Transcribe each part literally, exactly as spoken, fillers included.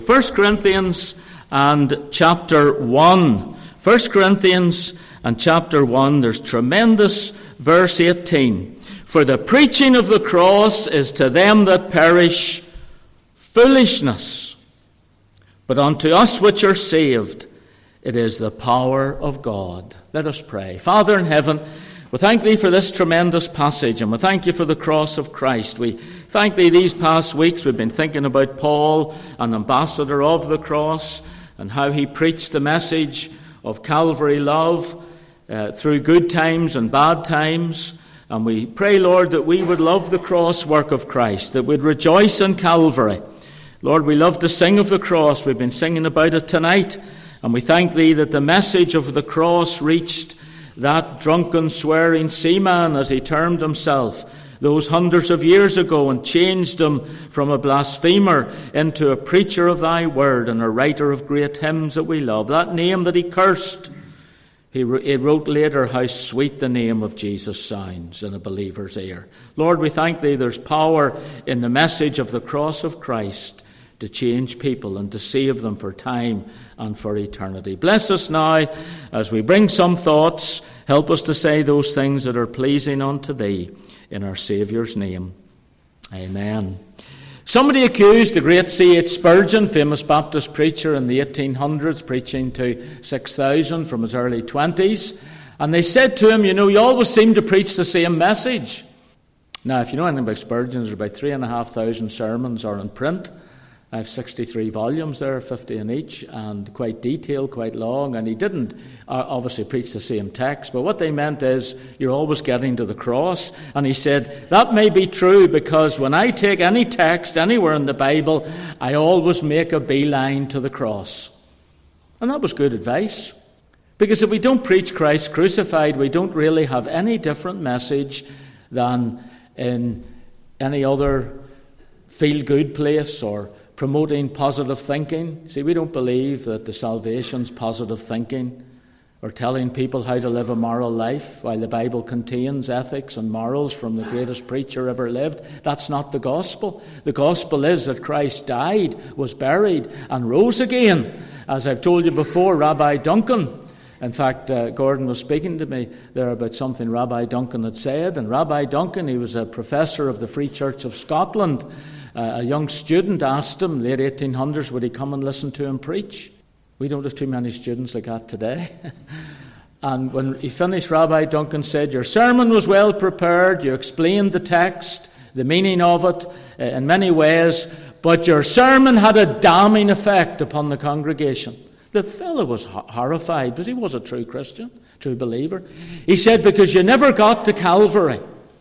First Corinthians and chapter one. First Corinthians and chapter one, there's tremendous verse eighteen. For the preaching of the cross is to them that perish foolishness, but unto us which are saved it is the power of God. Let us pray. Father in heaven, we thank Thee for this tremendous passage, and we thank You for the cross of Christ. We thank Thee these past weeks we've been thinking about Paul, an ambassador of the cross, and how he preached the message of Calvary love uh, through good times and bad times. And we pray, Lord, that we would love the cross work of Christ, that we'd rejoice in Calvary. Lord, we love to sing of the cross. We've been singing about it tonight. And we thank Thee that the message of the cross reached that drunken, swearing seaman, as he termed himself, those hundreds of years ago, and changed him from a blasphemer into a preacher of Thy word and a writer of great hymns that we love. That name that he cursed, he wrote later how sweet the name of Jesus sounds in a believer's ear. Lord, we thank Thee there's power in the message of the cross of Christ to change people and to save them for time and for eternity. Bless us now as we bring some thoughts. Help us to say those things that are pleasing unto Thee, in our Saviour's name. Amen. Somebody accused the great C H Spurgeon, famous Baptist preacher in the eighteen hundreds, preaching to six thousand from his early twenties, and they said to him, you know, you always seem to preach the same message. Now, if you know anything about Spurgeon, there's about three and a half thousand sermons are in print. I have sixty-three volumes there, fifty in each, and quite detailed, quite long. And he didn't uh, obviously preach the same text, but what they meant is you're always getting to the cross. And he said, that may be true, because when I take any text anywhere in the Bible, I always make a beeline to the cross. And that was good advice. Because if we don't preach Christ crucified, we don't really have any different message than in any other feel-good place or promoting positive thinking. See, we don't believe that the salvation's positive thinking or telling people how to live a moral life, while the Bible contains ethics and morals from the greatest preacher ever lived. That's not the gospel. The gospel is that Christ died, was buried, and rose again. As I've told you before, Rabbi Duncan, in fact, uh, Gordon was speaking to me there about something Rabbi Duncan had said, and Rabbi Duncan, he was a professor of the Free Church of Scotland. Uh, a young student asked him, late eighteen hundreds, would he come and listen to him preach? We don't have too many students like that today. And when he finished, Rabbi Duncan said, your sermon was well prepared, you explained the text, the meaning of it uh, in many ways, but your sermon had a damning effect upon the congregation. The fellow was ho- horrified, but he was a true Christian, true believer. He said, because you never got to Calvary.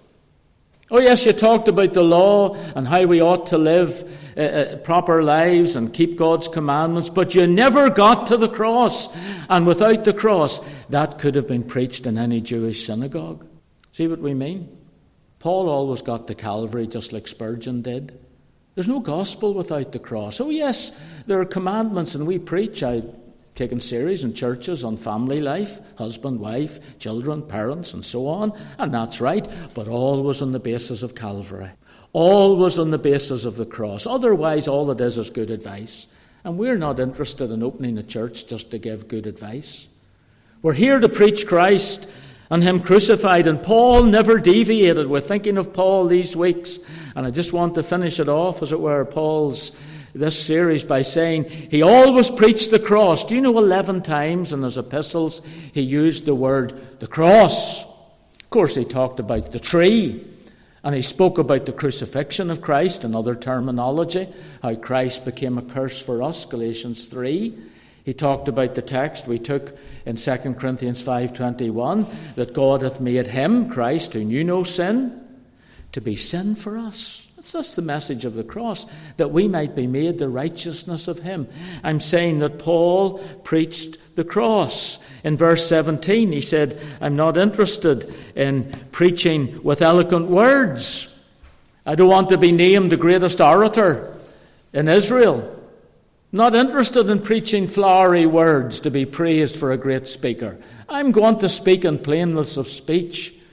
Oh yes, you talked about the law and how we ought to live uh, uh, proper lives and keep God's commandments, but you never got to the cross. And without the cross, that could have been preached in any Jewish synagogue. See what we mean? Paul always got to Calvary just like Spurgeon did. There's no gospel without the cross. Oh yes, there are commandments, and we preach. I taken series in churches on family life, husband, wife, children, parents, and so on. And that's right, but always on the basis of Calvary. Always on the basis of the cross. Otherwise, all it is is good advice. And we're not interested in opening a church just to give good advice. We're here to preach Christ and Him crucified. And Paul never deviated. We're thinking of Paul these weeks. And I just want to finish it off, as it were, Paul's this series by saying he always preached the cross. Do you know eleven times in his epistles he used the word the cross? Of course, he talked about the tree, and he spoke about the crucifixion of Christ, another terminology, how Christ became a curse for us, Galatians three. He talked about the text we took in Second Corinthians five twenty-one, that God hath made Him, Christ, who knew no sin, to be sin for us. That's the message of the cross, that we might be made the righteousness of Him. I'm saying that Paul preached the cross. In verse seventeen, he said, I'm not interested in preaching with eloquent words. I don't want to be named the greatest orator in Israel. Not interested in preaching flowery words to be praised for a great speaker. I'm going to speak in plainness of speech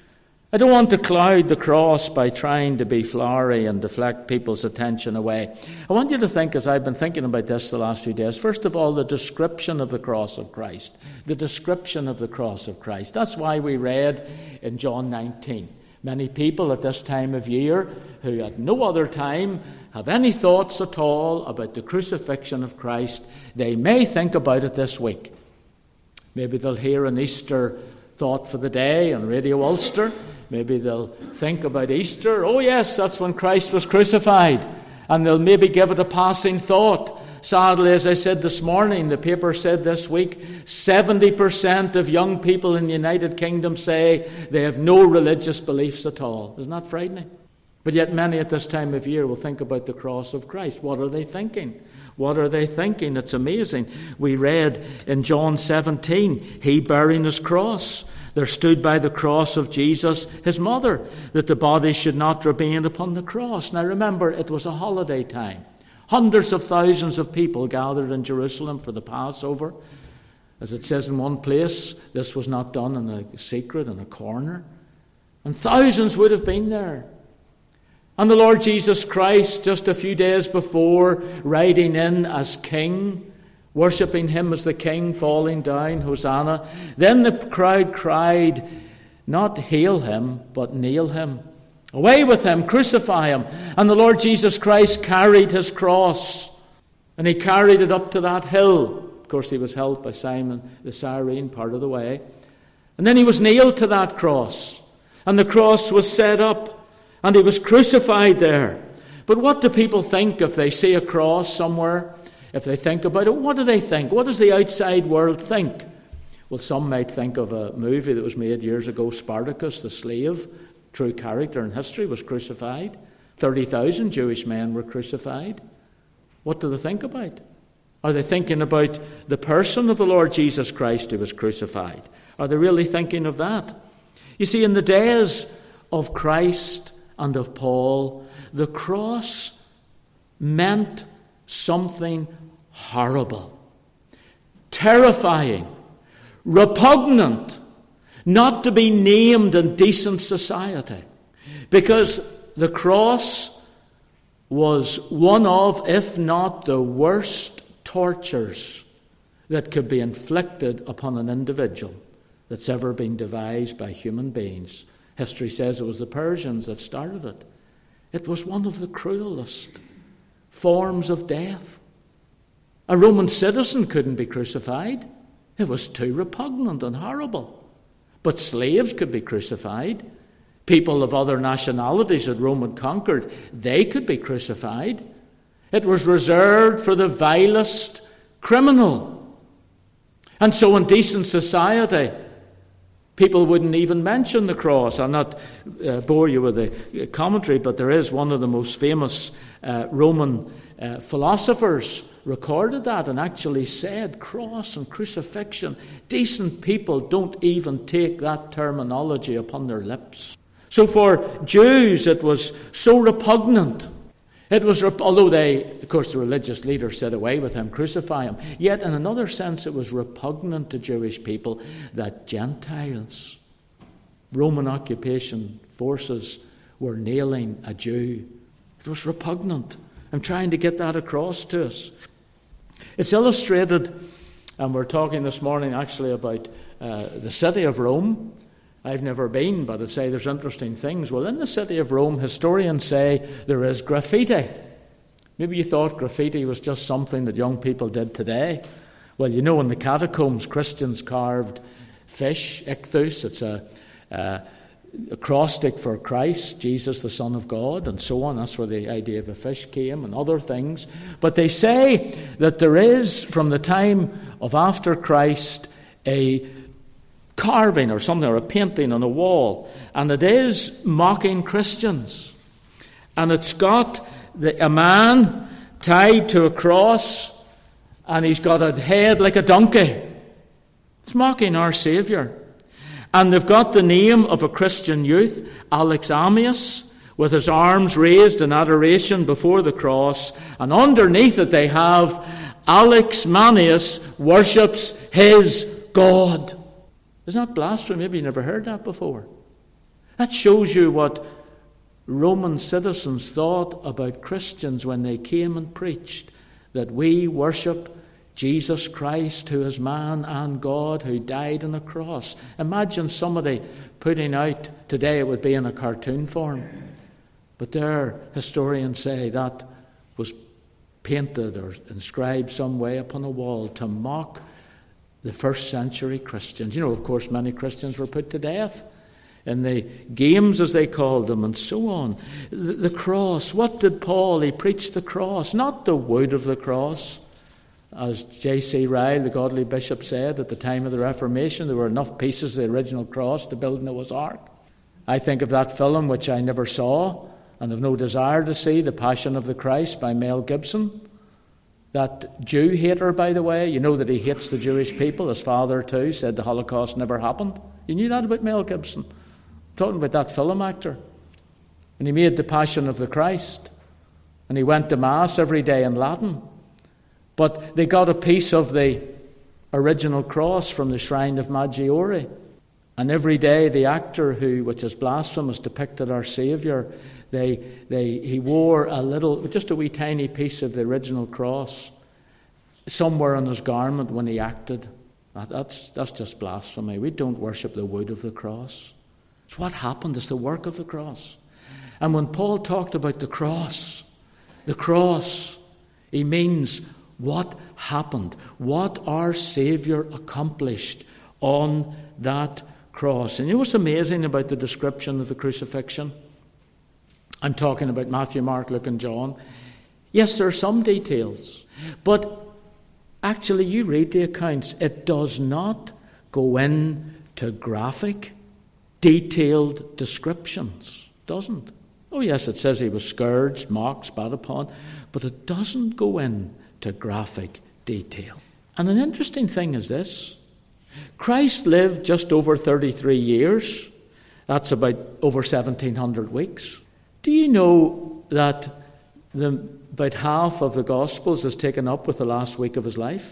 I don't want to cloud the cross by trying to be flowery and deflect people's attention away. I want you to think, as I've been thinking about this the last few days, first of all, the description of the cross of Christ. The description of the cross of Christ. That's why we read in John nineteen. Many people at this time of year, who at no other time have any thoughts at all about the crucifixion of Christ, they may think about it this week. Maybe they'll hear an Easter thought for the day on Radio Ulster. Maybe they'll think about Easter. Oh yes, that's when Christ was crucified. And they'll maybe give it a passing thought. Sadly, as I said this morning, the paper said this week, seventy percent of young people in the United Kingdom say they have no religious beliefs at all. Isn't that frightening? But yet many at this time of year will think about the cross of Christ. What are they thinking? What are they thinking? It's amazing. We read in John seventeen, he bearing his cross. There stood by the cross of Jesus his mother, that the body should not remain upon the cross. Now remember, it was a holiday time. Hundreds of thousands of people gathered in Jerusalem for the Passover. As it says in one place, this was not done in a secret, in a corner. And thousands would have been there. And the Lord Jesus Christ, just a few days before, riding in as king, worshipping him as the king, falling down, Hosanna. Then the crowd cried, not hail him, but nail him. Away with him, crucify him. And the Lord Jesus Christ carried his cross. And he carried it up to that hill. Of course, he was helped by Simon the Cyrene part of the way. And then he was nailed to that cross. And the cross was set up. And he was crucified there. But what do people think if they see a cross somewhere? If they think about it, what do they think? What does the outside world think? Well, some might think of a movie that was made years ago, Spartacus, the slave, true character in history, was crucified. thirty thousand Jewish men were crucified. What do they think about? Are they thinking about the person of the Lord Jesus Christ who was crucified? Are they really thinking of that? You see, in the days of Christ and of Paul, the cross meant something horrible, terrifying, repugnant, not to be named in decent society. Because the cross was one of, if not the worst tortures that could be inflicted upon an individual that's ever been devised by human beings. History says it was the Persians that started it. It was one of the cruelest forms of death. A Roman citizen couldn't be crucified. It was too repugnant and horrible. But slaves could be crucified. People of other nationalities that Rome had conquered, they could be crucified. It was reserved for the vilest criminal. And so in decent society, people wouldn't even mention the cross. I'll not uh, bore you with the commentary, but there is one of the most famous uh, Roman uh, philosophers recorded that and actually said, cross and crucifixion, decent people don't even take that terminology upon their lips. So for Jews, it was so repugnant. It was, although they, of course, the religious leaders said, away with him, crucify him. Yet, in another sense, it was repugnant to Jewish people that Gentiles, Roman occupation forces, were nailing a Jew. It was repugnant. I'm trying to get that across to us. It's illustrated, and we're talking this morning actually about uh, the city of Rome. I've never been, but I say there's interesting things. Well, in the city of Rome, historians say there is graffiti. Maybe you thought graffiti was just something that young people did today. Well, you know, in the catacombs, Christians carved fish, ichthus. It's a, a acrostic for Christ, Jesus, the Son of God, and so on. That's where the idea of a fish came, and other things. But they say that there is, from the time of after Christ, a carving or something, or a painting on a wall, and it is mocking Christians. And it's got the, a man tied to a cross, and he's got a head like a donkey. It's mocking our Saviour. And they've got the name of a Christian youth, Alex Amius, with his arms raised in adoration before the cross, and underneath it they have, Alex Manius worships his God. Isn't that blasphemy? Maybe you never heard that before. That shows you what Roman citizens thought about Christians when they came and preached that we worship Jesus Christ, who is man and God, who died on a cross. Imagine somebody putting out, today it would be in a cartoon form, but their historians say that was painted or inscribed some way upon a wall to mock the first century Christians. You know, of course, many Christians were put to death in the games, as they called them, and so on. The, the cross, what did Paul? He preached the cross, not the wood of the cross. As J C Ryle, the godly bishop, said at the time of the Reformation, there were enough pieces of the original cross to build Noah's Ark. I think of that film, which I never saw, and have no desire to see, The Passion of the Christ by Mel Gibson. That Jew hater, by the way, you know that he hates the Jewish people. His father, too, said the Holocaust never happened. You knew that about Mel Gibson? I'm talking about that film actor. And he made The Passion of the Christ. And he went to Mass every day in Latin. But they got a piece of the original cross from the shrine of Maggiore. And every day the actor who, which is blasphemous, depicted our Saviour, they, they, he wore a little, just a wee tiny piece of the original cross somewhere on his garment when he acted. That, that's, that's just blasphemy. We don't worship the wood of the cross. It's what happened. It's the work of the cross. And when Paul talked about the cross, the cross, he means what happened, what our Saviour accomplished on that cross. And you know what's amazing about the description of the crucifixion? I'm talking about Matthew, Mark, Luke and John. Yes, there are some details, but actually you read the accounts, it does not go into graphic, detailed descriptions. It doesn't. Oh yes, it says he was scourged, mocked, spat upon, but it doesn't go in to graphic detail. And an interesting thing is this. Christ lived just over thirty-three years. That's about over seventeen hundred weeks. Do you know that the, about half of the Gospels is taken up with the last week of his life?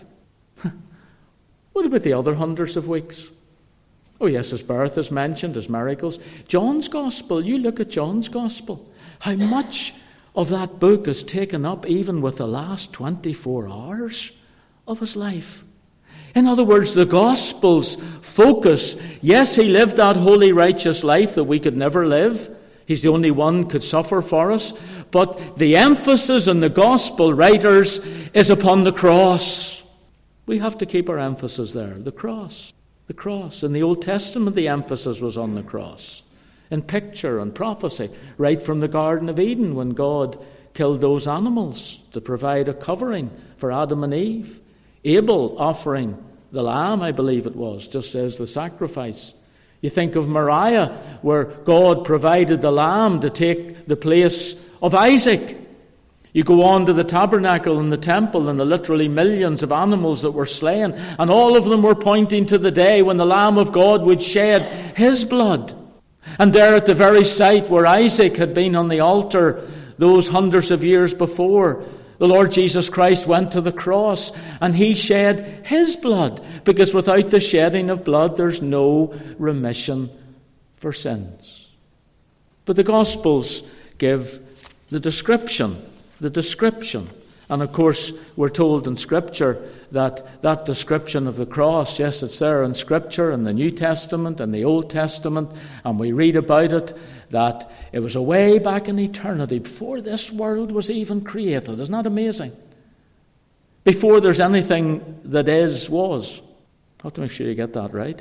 What about the other hundreds of weeks? Oh yes, his birth is mentioned, his miracles. John's Gospel, you look at John's Gospel. How much of that book is taken up even with the last twenty-four hours of his life. In other words, the Gospels focus, yes, he lived that holy, righteous life that we could never live. He's the only one who could suffer for us. But the emphasis in the Gospel writers is upon the cross. We have to keep our emphasis there, the cross. The cross. In the Old Testament, the emphasis was on the cross. In picture and prophecy, right from the Garden of Eden when God killed those animals to provide a covering for Adam and Eve. Abel offering the lamb, I believe it was, just as the sacrifice. You think of Moriah, where God provided the lamb to take the place of Isaac. You go on to the tabernacle and the temple and the literally millions of animals that were slain, and all of them were pointing to the day when the Lamb of God would shed his blood. And there at the very site where Isaac had been on the altar those hundreds of years before, the Lord Jesus Christ went to the cross and he shed his blood, because without the shedding of blood there's no remission for sins. But the Gospels give the description, the description. And of course we're told in Scripture that that description of the cross, yes, it's there in Scripture, in the New Testament and the Old Testament, and we read about it, that it was away back in eternity, before this world was even created. Isn't that amazing? Before there's anything that is, was. I have to make sure you get that right.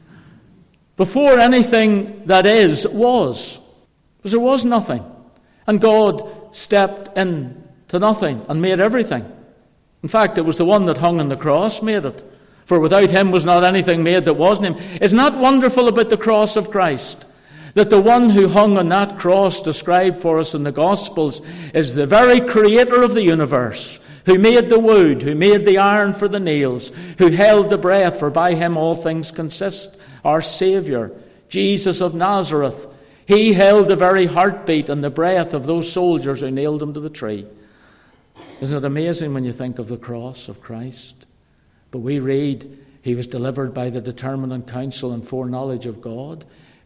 Before anything that is, was. Because there was nothing. And God stepped in to nothing and made everything. In fact, it was the one that hung on the cross made it. For without him was not anything made that wasn't him. Isn't that wonderful about the cross of Christ? That the one who hung on that cross described for us in the Gospels is the very creator of the universe, who made the wood, who made the iron for the nails, who held the breath, for by him all things consist. Our Saviour, Jesus of Nazareth, he held the very heartbeat and the breath of those soldiers who nailed him to the tree. Isn't it amazing when you think of the cross of Christ? But we read he was delivered by the determinate counsel and foreknowledge of God,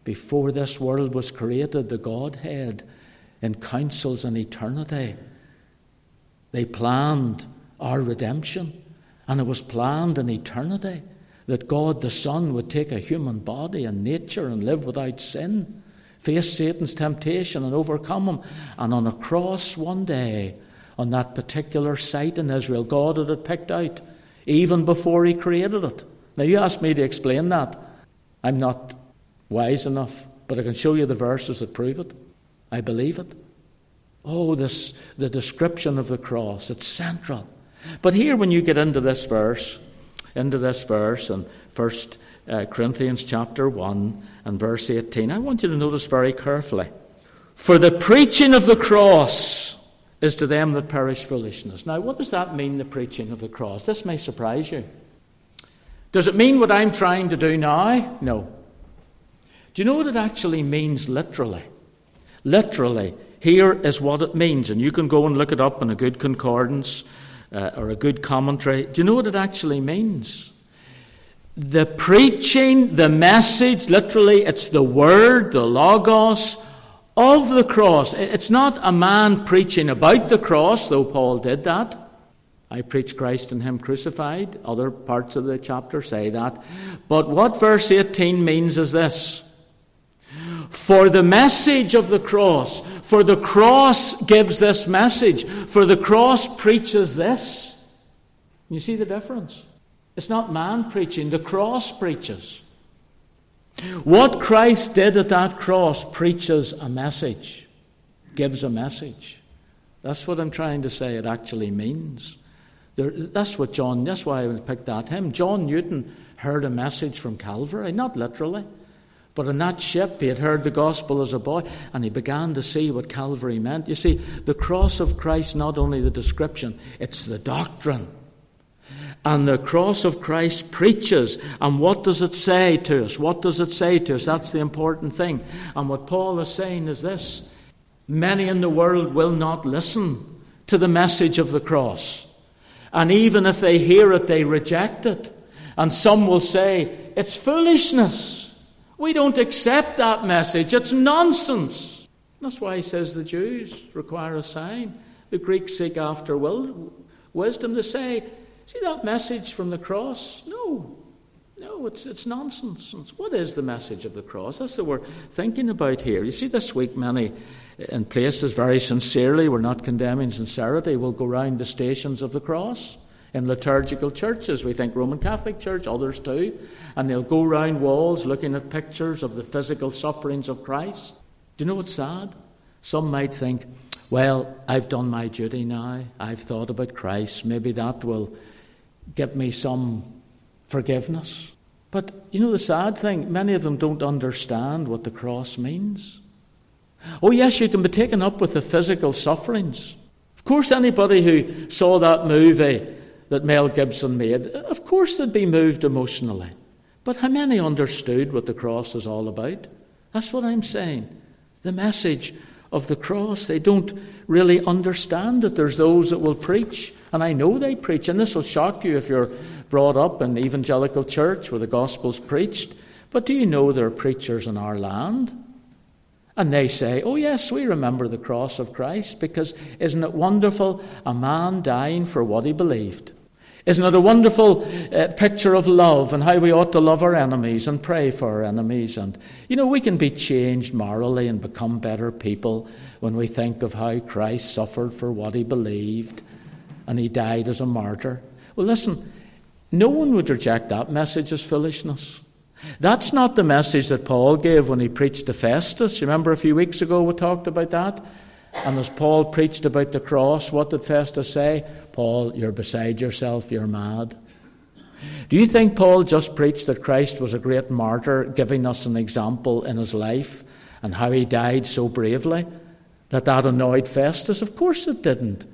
Before this world was created, the Godhead, in councils in eternity, they planned our redemption. And it was planned in eternity that God the Son would take a human body and nature and live without sin, face Satan's temptation and overcome him. And on a cross one day, on that particular site in Israel, God had it picked out, even before he created it. Now you asked me to explain that. I'm not wise enough, but I can show you the verses that prove it. I believe it. Oh, this the description of the cross, it's central. But here when you get into this verse, into this verse in First Corinthians chapter one and verse eighteen, I want you to notice very carefully. For the preaching of the cross is to them that perish foolishness. Now, what does that mean, the preaching of the cross? This may surprise you. Does it mean what I'm trying to do now? No. Do you know what it actually means literally? Literally, here is what it means. And you can go and look it up in a good concordance uh, or a good commentary. Do you know what it actually means? The preaching, the message, literally, it's the word, the logos of the cross. It's not a man preaching about the cross, though Paul did that. I preach Christ and him crucified. Other parts of the chapter say that. But what verse eighteen means is this. For the message of the cross, for the cross gives this message, for the cross preaches this. You see the difference? It's not man preaching, the cross preaches. What Christ did at that cross preaches a message, gives a message. That's what I'm trying to say it actually means. There, that's what John, that's why I picked that hymn. John Newton heard a message from Calvary, not literally, but in that ship he had heard the gospel as a boy, and he began to see what Calvary meant. You see, the cross of Christ, not only the description, it's the doctrine. And the cross of Christ preaches. And what does it say to us? What does it say to us? That's the important thing. And what Paul is saying is this. Many in the world will not listen to the message of the cross. And even if they hear it, they reject it. And some will say, it's foolishness. We don't accept that message. It's nonsense. That's why he says the Jews require a sign. The Greeks seek after will, wisdom to say, see that message from the cross? No. No, it's it's nonsense. What is the message of the cross? That's what we're thinking about here. You see, this week many in places very sincerely, we're not condemning sincerity, will go round the stations of the cross in liturgical churches. We think Roman Catholic Church, others too. And they'll go round walls looking at pictures of the physical sufferings of Christ. Do you know what's sad? Some might think, well, I've done my duty now. I've thought about Christ. Maybe that will give me some forgiveness. But you know the sad thing, many of them don't understand what the cross means. Oh yes, you can be taken up with the physical sufferings. Of course, anybody who saw that movie that Mel Gibson made, of course they'd be moved emotionally. But how many understood what the cross is all about? That's what I'm saying. The message of the cross, they don't really understand that. There's those that will preach, and I know they preach, and this will shock you if you're brought up in evangelical church where the gospel's preached. But do you know there are preachers in our land? And they say, oh yes, we remember the cross of Christ, because isn't it wonderful, a man dying for what he believed? Isn't it a wonderful uh, picture of love and how we ought to love our enemies and pray for our enemies? And, you know, we can be changed morally and become better people when we think of how Christ suffered for what he believed and he died as a martyr. Well, listen, no one would reject that message as foolishness. That's not the message that Paul gave when he preached to Festus. You remember a few weeks ago we talked about that? And as Paul preached about the cross, what did Festus say? Paul, you're beside yourself, you're mad. Do you think Paul just preached that Christ was a great martyr, giving us an example in his life and how he died so bravely, that that annoyed Festus? Of course it didn't.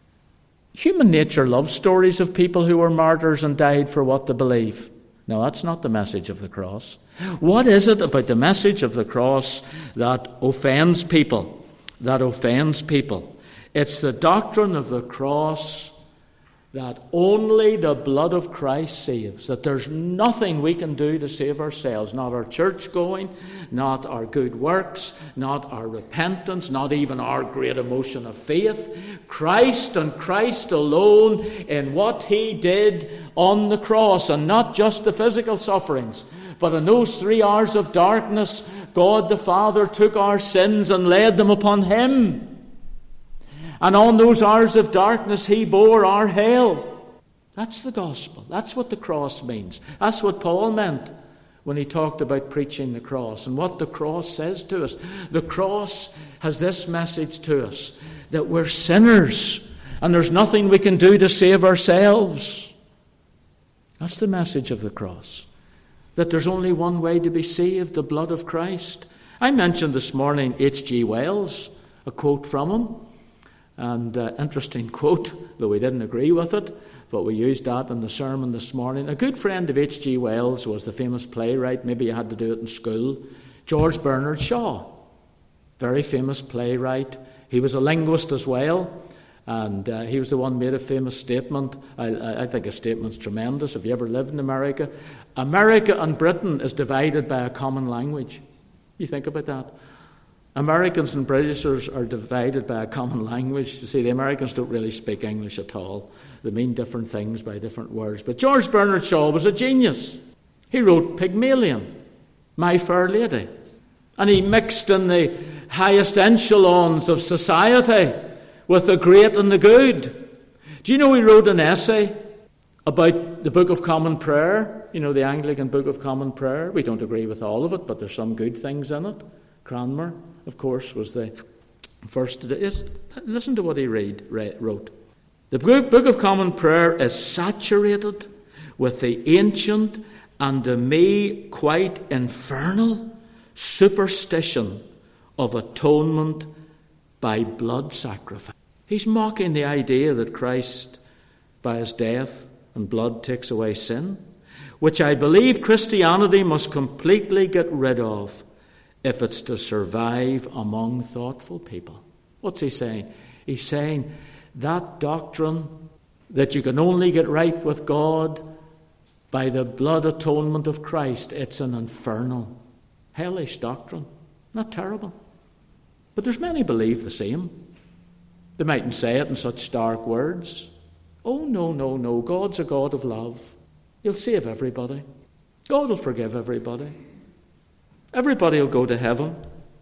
Human nature loves stories of people who were martyrs and died for what they believe. No, that's not the message of the cross. What is it about the message of the cross that offends people? That offends people. It's the doctrine of the cross that only the blood of Christ saves, that there's nothing we can do to save ourselves, not our church going, not our good works, not our repentance, not even our great emotion of faith. Christ and Christ alone in what he did on the cross, and not just the physical sufferings, but in those three hours of darkness, God the Father took our sins and laid them upon him. And on those hours of darkness, he bore our hell. That's the gospel. That's what the cross means. That's what Paul meant when he talked about preaching the cross and what the cross says to us. The cross has this message to us, that we're sinners and there's nothing we can do to save ourselves. That's the message of the cross, that there's only one way to be saved, the blood of Christ. I mentioned this morning H G Wells, a quote from him. And uh, interesting quote, though we didn't agree with it, but we used that in the sermon this morning. A good friend of H G Wells was the famous playwright, maybe you had to do it in school, George Bernard Shaw. Very famous playwright. He was a linguist as well, and uh, he was the one who made a famous statement. I, I think his statement's tremendous. If you ever lived in America, America and Britain is divided by a common language. You think about that. Americans and Britishers are divided by a common language. You see, the Americans don't really speak English at all. They mean different things by different words. But George Bernard Shaw was a genius. He wrote Pygmalion, My Fair Lady. And he mixed in the highest echelons of society with the great and the good. Do you know he wrote an essay about the Book of Common Prayer? You know, the Anglican Book of Common Prayer. We don't agree with all of it, but there's some good things in it. Cranmer, of course, was the first to do this. Listen to what he read, wrote. The Book of Common Prayer is saturated with the ancient and to me quite infernal superstition of atonement by blood sacrifice. He's mocking the idea that Christ, by his death and blood, takes away sin, which I believe Christianity must completely get rid of if it's to survive among thoughtful people. What's he saying? He's saying that doctrine that you can only get right with God by the blood atonement of Christ, it's an infernal, hellish doctrine. Not terrible. But there's many believe the same. They mightn't say it in such stark words. Oh, no, no, no. God's a God of love. He'll save everybody. God will forgive everybody. Everybody will go to heaven.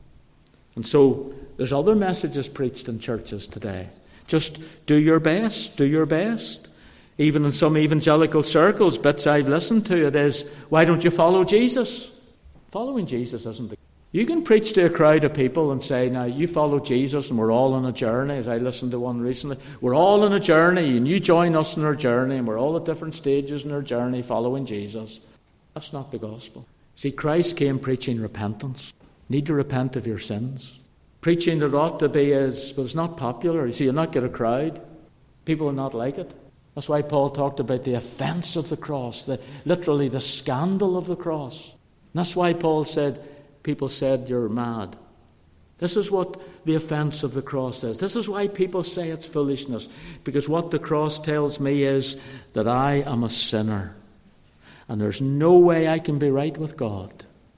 And so there's other messages preached in churches today. Just do your best, do your best. Even in some evangelical circles, bits I've listened to, it is, why don't you follow Jesus? Following Jesus isn't the... You can preach to a crowd of people and say, now, you follow Jesus and we're all on a journey, as I listened to one recently. We're all on a journey and you join us in our journey and we're all at different stages in our journey following Jesus. That's not the gospel. See, Christ came preaching repentance. Need to repent of your sins. Preaching that ought to be is, but it's not popular. You see, you'll not get a crowd. People will not like it. That's why Paul talked about the offence of the cross, the literally the scandal of the cross. And that's why Paul said, people said you're mad. This is what the offence of the cross is. This is why people say it's foolishness. Because what the cross tells me is that I am a sinner. And there's no way I can be right with God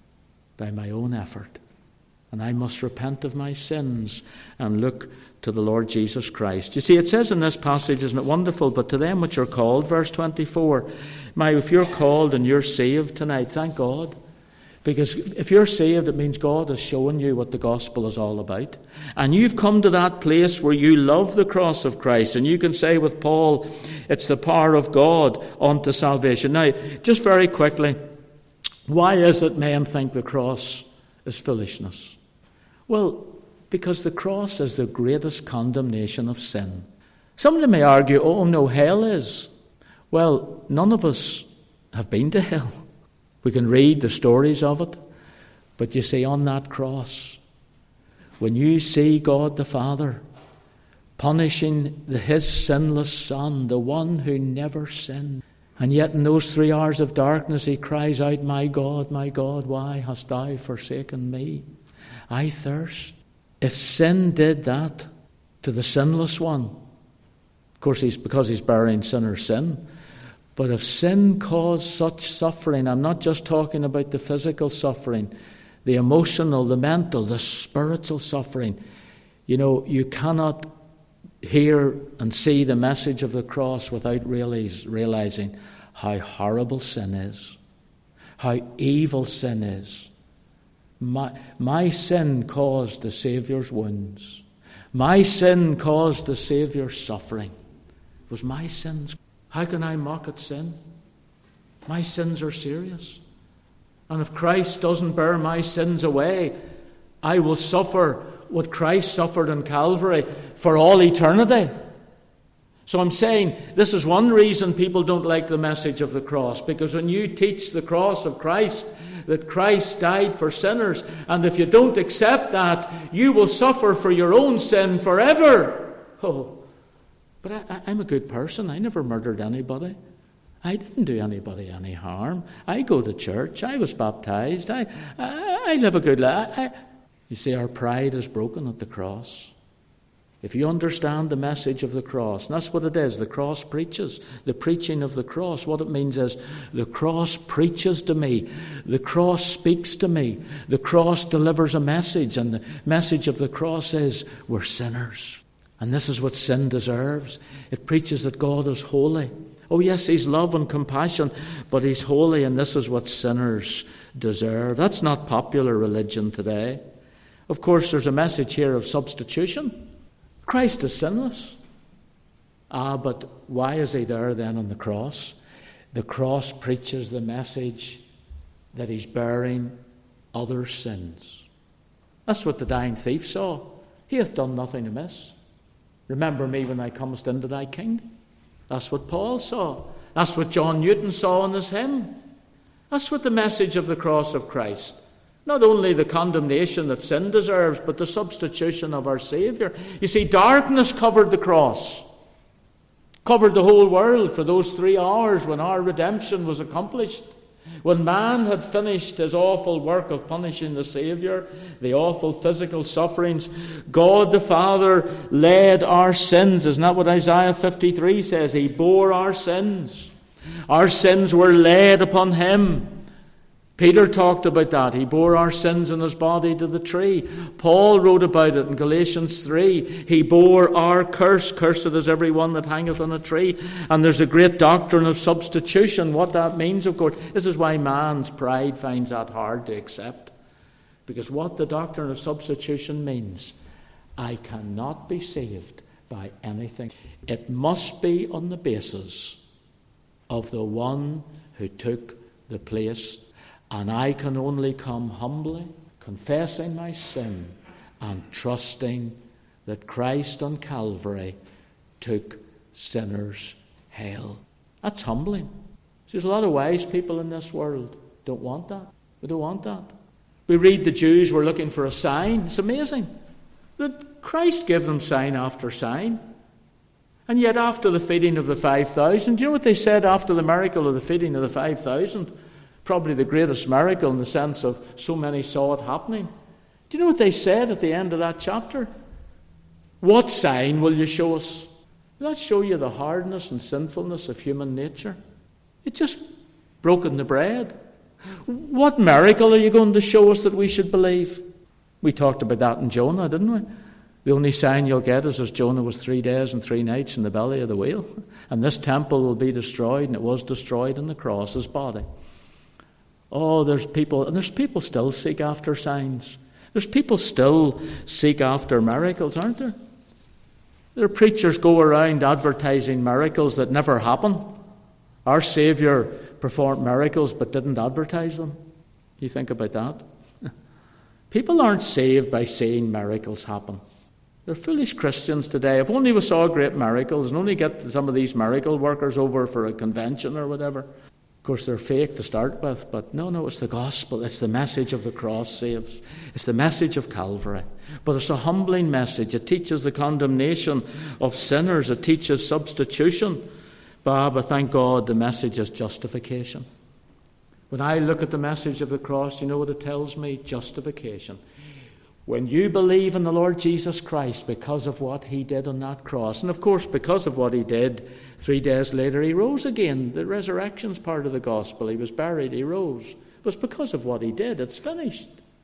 by my own effort. And I must repent of my sins and look to the Lord Jesus Christ. You see, it says in this passage, isn't it wonderful? But to them which are called, verse twenty-four. My, if you're called and you're saved tonight, thank God. Because if you're saved, it means God is showing you what the gospel is all about. And you've come to that place where you love the cross of Christ. And you can say with Paul, it's the power of God unto salvation. Now, just very quickly, why is it men think the cross is foolishness? Well, because the cross is the greatest condemnation of sin. Somebody may argue, oh no, hell is. Well, none of us have been to hell. We can read the stories of it. But you see, on that cross, when you see God the Father punishing the, his sinless Son, the one who never sinned, and yet in those three hours of darkness he cries out, my God, my God, why hast thou forsaken me? I thirst. If sin did that to the sinless one, Of course, he's because he's bearing sinners' sin. But if sin caused such suffering, I'm not just talking about the physical suffering, the emotional, the mental, the spiritual suffering. You know, you cannot hear and see the message of the cross without realize, realizing how horrible sin is, how evil sin is. My, my sin caused the Saviour's wounds. My sin caused the Saviour's suffering. It was my sins. How can I mock at sin? My sins are serious. And if Christ doesn't bear my sins away, I will suffer what Christ suffered on Calvary for all eternity. So I'm saying this is one reason people don't like the message of the cross, because when you teach the cross of Christ, that Christ died for sinners, and if you don't accept that, you will suffer for your own sin forever. Oh, but I, I'm a good person. I never murdered anybody. I didn't do anybody any harm. I go to church. I was baptized. I, I, I live a good life. You see, our pride is broken at the cross. If you understand the message of the cross, and that's what it is, the cross preaches, the preaching of the cross. What it means is the cross preaches to me, the cross speaks to me, the cross delivers a message, and the message of the cross is we're sinners. And this is what sin deserves. It preaches that God is holy. Oh yes, he's love and compassion, but he's holy, and this is what sinners deserve. That's not popular religion today. Of course, there's a message here of substitution. Christ is sinless. Ah, but why is he there then on the cross? The cross preaches the message that he's bearing other sins. That's what the dying thief saw. He hath done nothing amiss. Remember me when thou comest into thy kingdom. That's what Paul saw. That's what John Newton saw in his hymn. That's what the message of the cross of Christ. Not only the condemnation that sin deserves, but the substitution of our Saviour. You see, darkness covered the cross. Covered the whole world for those three hours when our redemption was accomplished. When man had finished his awful work of punishing the Saviour, the awful physical sufferings, God the Father laid our sins. Isn't that what Isaiah fifty-three says? He bore our sins. Our sins were laid upon him. Peter talked about that. He bore our sins in his body to the tree. Paul wrote about it in Galatians three. He bore our curse. Cursed is every one that hangeth on a tree. And there's a great doctrine of substitution. What that means, of course, this is why man's pride finds that hard to accept. Because what the doctrine of substitution means, I cannot be saved by anything. It must be on the basis of the one who took the place. And I can only come humbly, confessing my sin and trusting that Christ on Calvary took sinners' hell. That's humbling. There's a lot of wise people in this world don't want that. They don't want that. We read the Jews were looking for a sign. It's amazing that Christ gave them sign after sign. And yet after the feeding of the five thousand, do you know what they said after the miracle of the feeding of the five thousand? Probably the greatest miracle in the sense of so many saw it happening. Do you know what they said at the end of that chapter? What sign will you show us? Will that show you the hardness and sinfulness of human nature? It just broken the bread. What miracle are you going to show us that we should believe? We talked about that in Jonah, didn't we? The only sign you'll get is as Jonah was three days and three nights in the belly of the whale. And this temple will be destroyed, and it was destroyed in the cross, his body. Oh, there's people, and there's people still seek after signs. There's people still seek after miracles, aren't there? There are preachers go around advertising miracles that never happen. Our Saviour performed miracles but didn't advertise them. You think about that? People aren't saved by seeing miracles happen. They're foolish Christians today. If only we saw great miracles and only get some of these miracle workers over for a convention or whatever. Of course, they're fake to start with, but no, no, it's the gospel. It's the message of the cross saves. It's the message of Calvary. But it's a humbling message. It teaches the condemnation of sinners. It teaches substitution. But, but thank God, the message is justification. When I look at the message of the cross, you know what it tells me? Justification. When you believe in the Lord Jesus Christ because of what he did on that cross, and of course because of what he did, three days later he rose again. The resurrection's part of the gospel. He was buried, he rose. It was because of what he did. It's finished.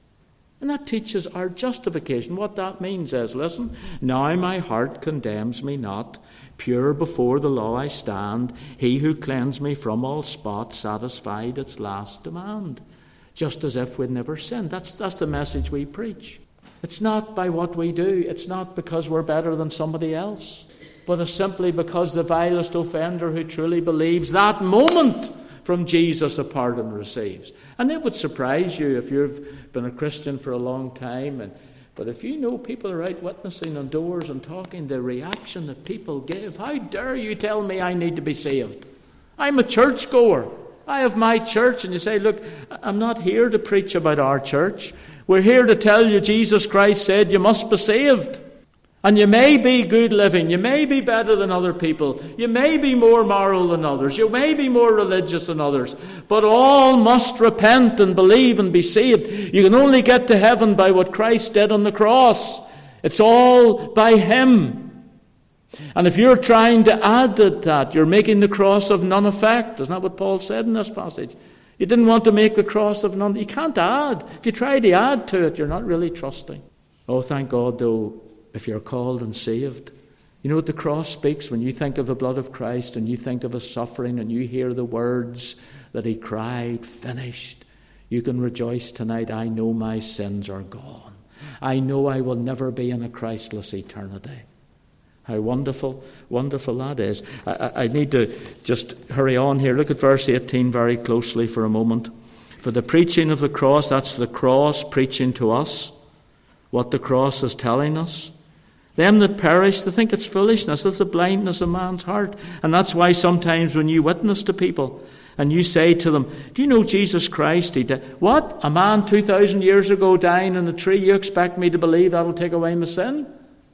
And that teaches our justification. What that means is, listen, now my heart condemns me not. Pure before the law I stand. He who cleansed me from all spot satisfied its last demand. Just as if we'd never sinned. That's, that's the message we preach. It's not by what we do. It's not because we're better than somebody else. But it's simply because the vilest offender who truly believes that moment from Jesus a pardon receives. And it would surprise you if you've been a Christian for a long time. And But if you know people are out witnessing on doors and talking, the reaction that people give, how dare you tell me I need to be saved? I'm a churchgoer. I have my church. And you say, look, I'm not here to preach about our church. We're here to tell you Jesus Christ said you must be saved. And you may be good living. You may be better than other people. You may be more moral than others. You may be more religious than others. But all must repent and believe and be saved. You can only get to heaven by what Christ did on the cross. It's all by him. And if you're trying to add to that, you're making the cross of none effect. Isn't that what Paul said in this passage? You didn't want to make the cross of none. You can't add. If you try to add to it, you're not really trusting. Oh, thank God, though, if you're called and saved. You know what the cross speaks when you think of the blood of Christ and you think of his suffering and you hear the words that he cried, finished. You can rejoice tonight. I know my sins are gone. I know I will never be in a Christless eternity. How wonderful, wonderful that is. I, I need to just hurry on here. Look at verse eighteen very closely for a moment. For the preaching of the cross, that's the cross preaching to us what the cross is telling us. Them that perish, they think it's foolishness. That's the blindness of man's heart. And that's why sometimes when you witness to people and you say to them, do you know Jesus Christ? He did. What? A man two thousand years ago dying in a tree, you expect me to believe that'll take away my sin?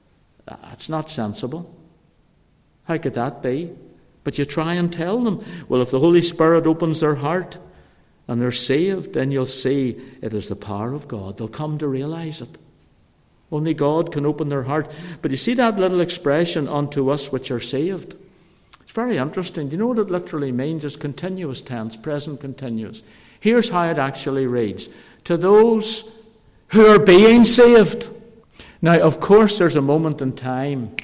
That's not sensible. How could that be? But you try and tell them. Well, if the Holy Spirit opens their heart and they're saved, then you'll see it is the power of God. They'll come to realize it. Only God can open their heart. But you see that little expression, unto us which are saved? It's very interesting. Do you know what it literally means? It's continuous tense, present continuous. Here's how it actually reads. To those who are being saved. Now, of course, there's a moment in time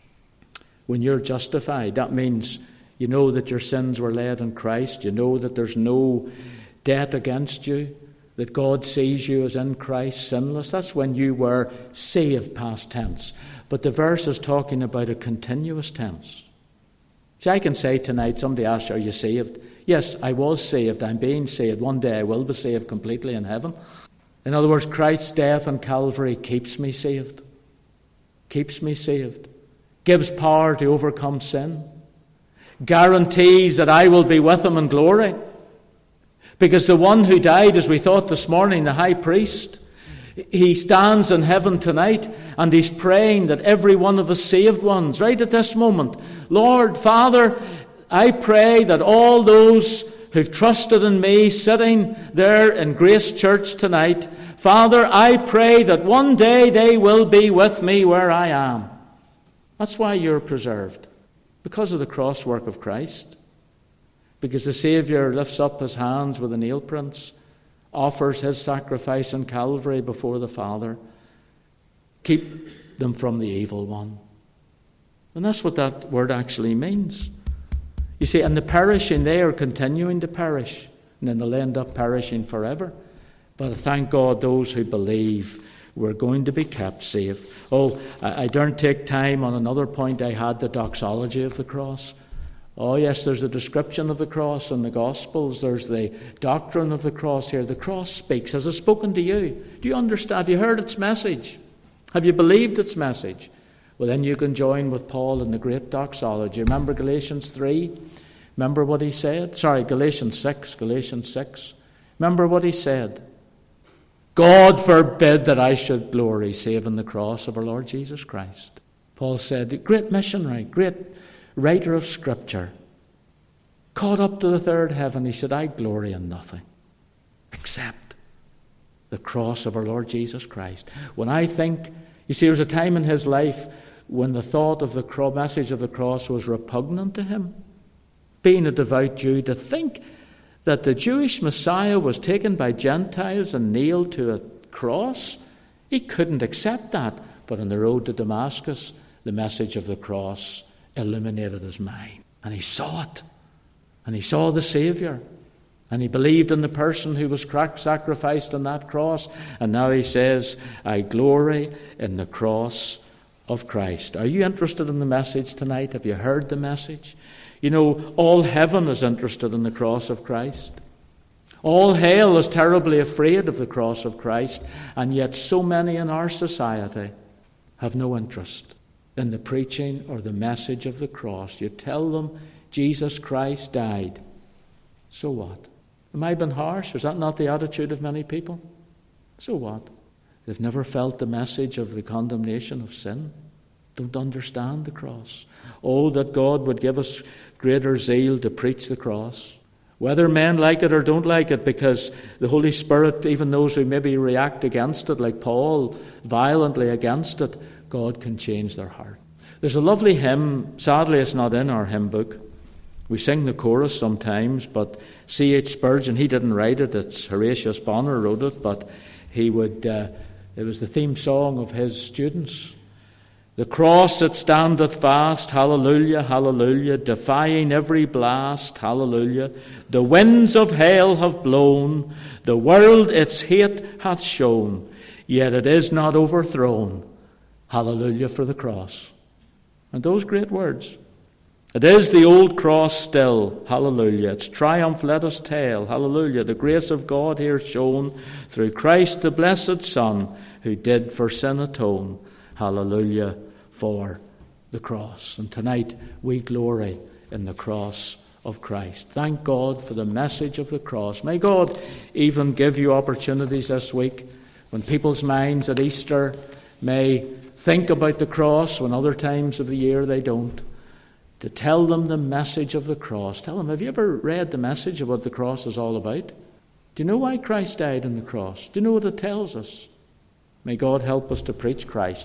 when you're justified. That means you know that your sins were laid in Christ. You know that there's no debt against you, that God sees you as in Christ, sinless. That's when you were saved, past tense. But the verse is talking about a continuous tense. See, I can say tonight, somebody asks, are you saved? Yes, I was saved. I'm being saved. One day I will be saved completely in heaven. In other words, Christ's death on Calvary keeps me saved. Keeps me saved. Gives power to overcome sin. Guarantees that I will be with him in glory. Because the one who died, as we thought this morning, the high priest, he stands in heaven tonight and he's praying that every one of the saved ones, right at this moment, Lord, Father, I pray that all those who've trusted in me sitting there in Grace Church tonight, Father, I pray that one day they will be with me where I am. That's why you're preserved. Because of the cross work of Christ. Because the Saviour lifts up his hands with the nail prints, offers his sacrifice on Calvary before the Father. Keep them from the evil one. And that's what that word actually means. You see, and the perishing, they are continuing to perish, and then they'll end up perishing forever. But thank God, those who believe, we're going to be kept safe. Oh, I, I daren't take time on another point I had, the doxology of the cross. Oh yes, there's a description of the cross in the Gospels. There's the doctrine of the cross here. The cross speaks. Has it spoken to you? Do you understand? Have you heard its message? Have you believed its message? Well, then you can join with Paul in the great doxology. Remember Galatians three? Remember what he said? Sorry, Galatians six. Galatians six. Remember what he said? God forbid that I should glory save in the cross of our Lord Jesus Christ. Paul said, great missionary, great writer of Scripture, caught up to the third heaven. He said, I glory in nothing except the cross of our Lord Jesus Christ. When I think, you see, there was a time in his life when the thought of the cro- message of the cross was repugnant to him. Being a devout Jew, to think that the Jewish Messiah was taken by Gentiles and nailed to a cross, he couldn't accept that. But on the road to Damascus, the message of the cross illuminated his mind. And he saw it. And he saw the Saviour. And he believed in the person who was sacrificed on that cross. And now he says, I glory in the cross of Christ. Are you interested in the message tonight? Have you heard the message? You know, all heaven is interested in the cross of Christ. All hell is terribly afraid of the cross of Christ. And yet so many in our society have no interest in the preaching or the message of the cross. You tell them Jesus Christ died. So what? Am I being harsh? Is that not the attitude of many people? So what? They've never felt the message of the condemnation of sin. Don't understand the cross. Oh, that God would give us greater zeal to preach the cross. Whether men like it or don't like it, because the Holy Spirit, even those who maybe react against it, like Paul, violently against it, God can change their heart. There's a lovely hymn. Sadly, it's not in our hymn book. We sing the chorus sometimes, but C H Spurgeon, he didn't write it. It's Horatius Bonner wrote it, but he would. Uh, it was the theme song of his students. The cross it standeth fast, hallelujah, hallelujah, defying every blast, hallelujah. The winds of hell have blown, the world its hate hath shown, yet it is not overthrown, hallelujah for the cross. And those great words. It is the old cross still, hallelujah. Its triumph let us tell, hallelujah. The grace of God here shown through Christ the blessed Son, who did for sin atone, hallelujah for the cross. And tonight we glory in the cross of Christ. Thank God for the message of the cross. May God even give you opportunities this week when people's minds at Easter may think about the cross when other times of the year they don't. To tell them the message of the cross. Tell them, have you ever read the message of what the cross is all about? Do you know why Christ died on the cross? Do you know what it tells us? May God help us to preach Christ.